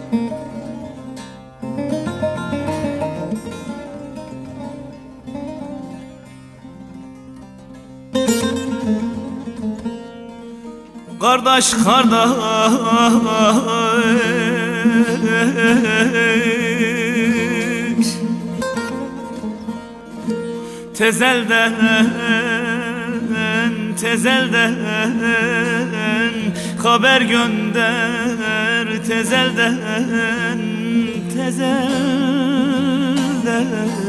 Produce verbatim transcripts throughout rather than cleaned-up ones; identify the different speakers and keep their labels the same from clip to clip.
Speaker 1: Kardeş kardeş tezelden tezelden haber gönder, tezelden tezelden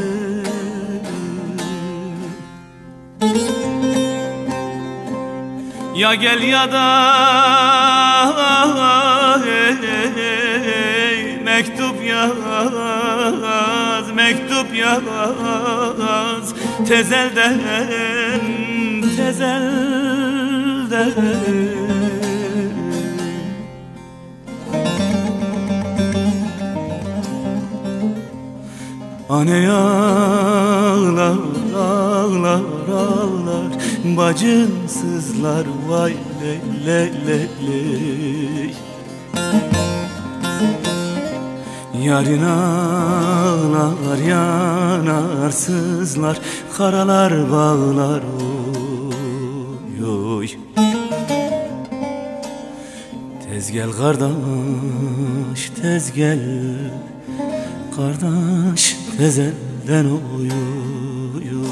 Speaker 1: ya gel ya da hey, hey, mektup yaz, mektup yaz tezelden tezelden. Anne ağlar, ağlar, ağlar, bacın sızlar, vay le le le le. Yarın ağlar, yanar, sızlar, karalar bağlar, oy oy. Tez gel kardeş, tez gel kardeş, tezelden oy oy oy.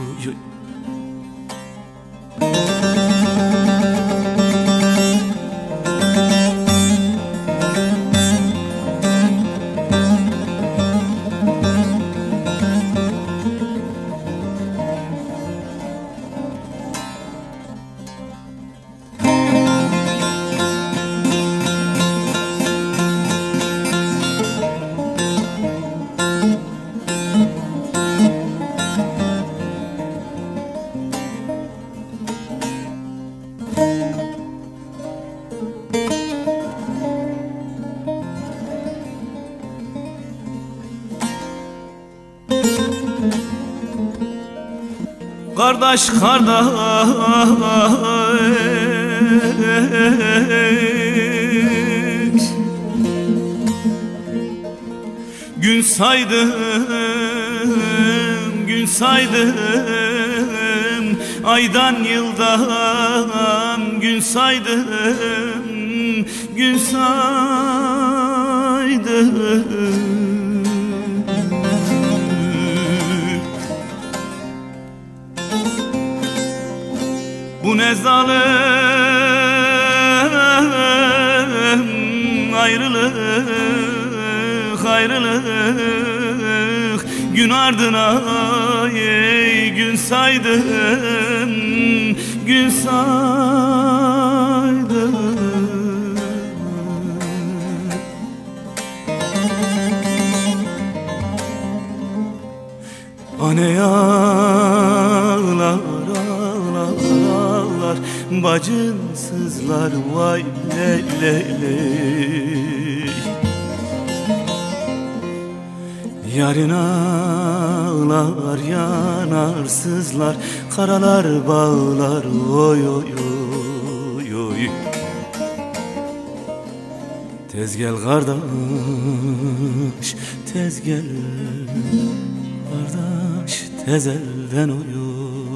Speaker 1: Kardeş kardeş gün saydım, gün saydım, aydan yıldan gün saydım, gün saydım. Bu ne zalim ayrılık, ayrılık, gün ardına ey gün saydım, gün saydım. Anne ağlar, ağlar, ağlar, bacın sızlar, vay le le le. Yarın ağlar, yanar, sızlar, karalar bağlar, oy oy oy oy. Tez gel kardeş, tez gel kardeş, tezelden oy oy.